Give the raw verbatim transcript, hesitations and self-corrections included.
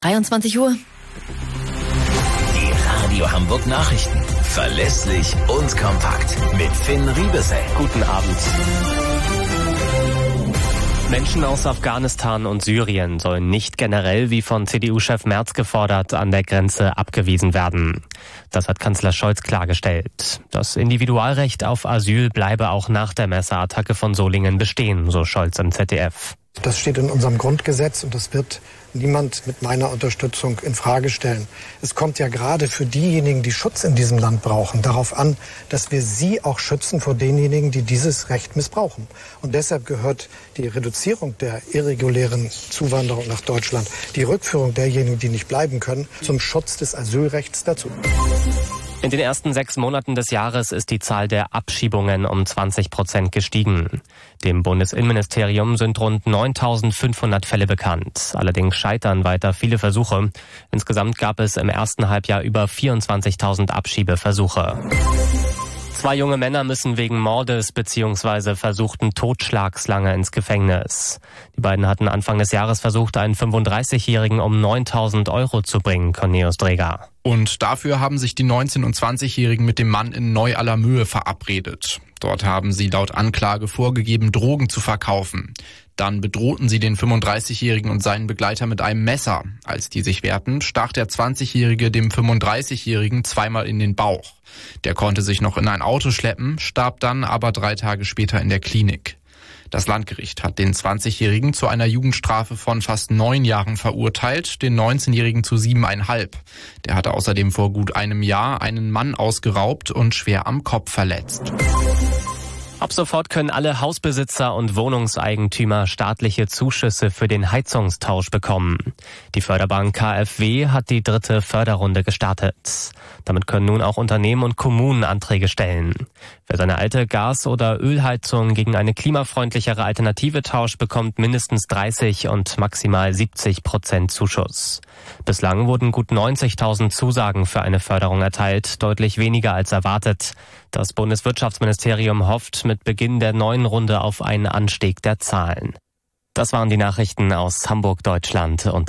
dreiundzwanzig Uhr. Die Radio Hamburg Nachrichten. Verlässlich und kompakt. Mit Finn Riebesell. Guten Abend. Menschen aus Afghanistan und Syrien sollen nicht generell, wie von C D U-Chef Merz gefordert, an der Grenze abgewiesen werden. Das hat Kanzler Scholz klargestellt. Das Individualrecht auf Asyl bleibe auch nach der Messerattacke von Solingen bestehen, so Scholz im Z D F. Das steht in unserem Grundgesetz und das wird niemand mit meiner Unterstützung in Frage stellen. Es kommt ja gerade für diejenigen, die Schutz in diesem Land brauchen, darauf an, dass wir sie auch schützen vor denjenigen, die dieses Recht missbrauchen. Und deshalb gehört die Reduzierung der irregulären Zuwanderung nach Deutschland, die Rückführung derjenigen, die nicht bleiben können, zum Schutz des Asylrechts dazu. In den ersten sechs Monaten des Jahres ist die Zahl der Abschiebungen um zwanzig Prozent gestiegen. Dem Bundesinnenministerium sind rund neuntausendfünfhundert Fälle bekannt. Allerdings scheitern weiter viele Versuche. Insgesamt gab es im ersten Halbjahr über vierundzwanzigtausend Abschiebeversuche. Zwei junge Männer müssen wegen Mordes bzw. versuchten Totschlags lange ins Gefängnis. Die beiden hatten Anfang des Jahres versucht, einen fünfunddreißigjährigen um neuntausend Euro zu bringen, Cornelius Dreger. Und dafür haben sich die neunzehn- und zwanzigjährigen mit dem Mann in Neu-Allermöhe verabredet. Dort haben sie laut Anklage vorgegeben, Drogen zu verkaufen. Dann bedrohten sie den fünfunddreißigjährigen und seinen Begleiter mit einem Messer. Als die sich wehrten, stach der zwanzigjährige dem fünfunddreißigjährigen zweimal in den Bauch. Der konnte sich noch in ein Auto schleppen, starb dann aber drei Tage später in der Klinik. Das Landgericht hat den zwanzigjährigen zu einer Jugendstrafe von fast neun Jahren verurteilt, den neunzehnjährigen zu siebeneinhalb. Der hatte außerdem vor gut einem Jahr einen Mann ausgeraubt und schwer am Kopf verletzt. Ab sofort können alle Hausbesitzer und Wohnungseigentümer staatliche Zuschüsse für den Heizungstausch bekommen. Die Förderbank K f W hat die dritte Förderrunde gestartet. Damit können nun auch Unternehmen und Kommunen Anträge stellen. Wer seine alte Gas- oder Ölheizung gegen eine klimafreundlichere Alternative tauscht, bekommt mindestens dreißig und maximal siebzig Prozent Zuschuss. Bislang wurden gut neunzigtausend Zusagen für eine Förderung erteilt, deutlich weniger als erwartet. Das Bundeswirtschaftsministerium hofft mit Beginn der neuen Runde auf einen Anstieg der Zahlen. Das waren die Nachrichten aus Hamburg, Deutschland und